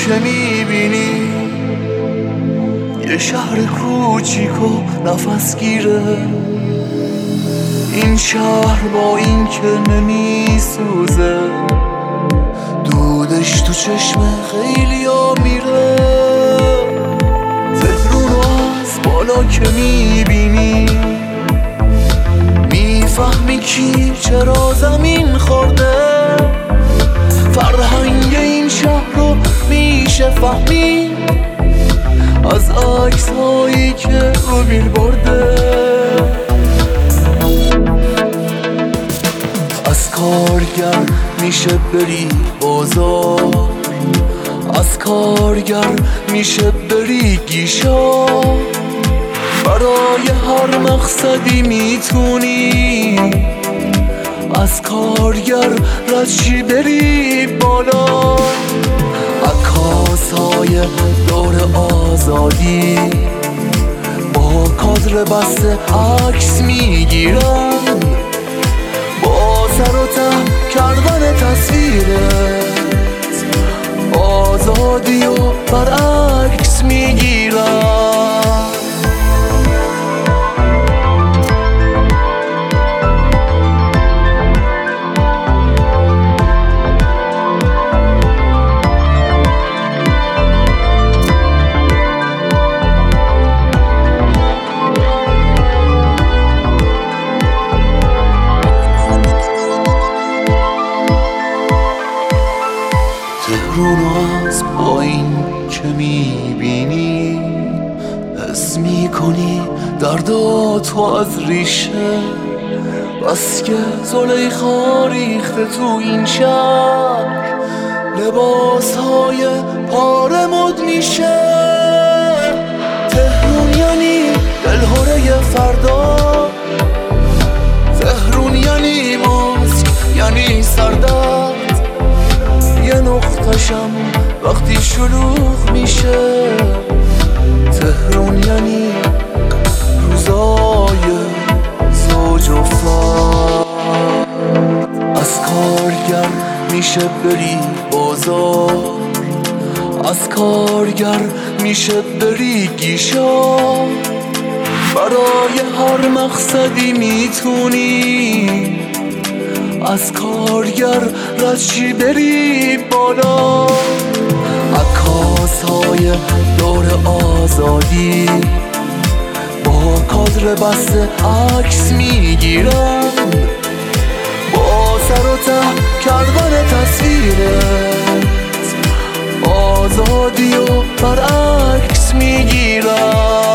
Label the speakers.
Speaker 1: که میبینی یه شهر کوچیک و نفس گیره. این شهر با این که نمیسوزه، دودش تو چشم خیلی ها میره. تهرون رو از بالا که میبینی میفهمی کی چرا زمین خورده. فرهنگ این شهر رو میشه فهمی از عکس هایی که رو بیلبورده. از کارگر میشه بری بازار، از کارگر میشه بری گیشا. برای هر مقصدی میتونی از کارگر رد بری بالا. عکاس‌های دور آزادی با کادر بسته عکس میگیرن، با سر و ته کردن تصویرت آزادی و برعکس میگیرن. تهرونو از پایین که میبینی حس میکنی درداتو از ریشه. بس که زلیخا ریخته تو این شهر، لباسهای پاره مد میشه. تهرون یعنی دلهوره فردا، تهرون یعنی ماسک یعنی سردرد. یه نقطشم وقتی شلوغ میشه. تهرون یعنی روزای زوج و فرد. از کارگر میشه بری بازار، از کارگر میشه بری گیشا. برای هر مقصدی میتونی از کارگر رد بری بالا. عکاس‌های دور آزادی با کادر بسته عکس میگیرن، با سر و ته کردن تصویرت آزادی و برعکس میگیرن.